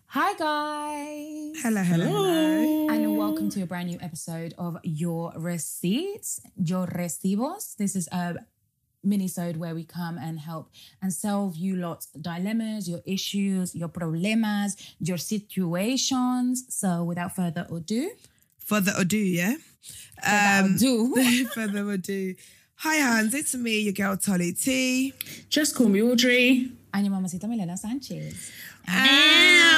Hi guys. Hello. And welcome to a brand new episode of Your Receipts, Your Recibos. This is a mini-sode where we come and help and solve you lot's dilemmas, your issues, your problemas, your situations. So without further ado. Further ado, yeah? Further ado. Hi, Hans. It's me, your girl, Tolly T. Just call me Audrey. And your mamacita Milena Sanchez.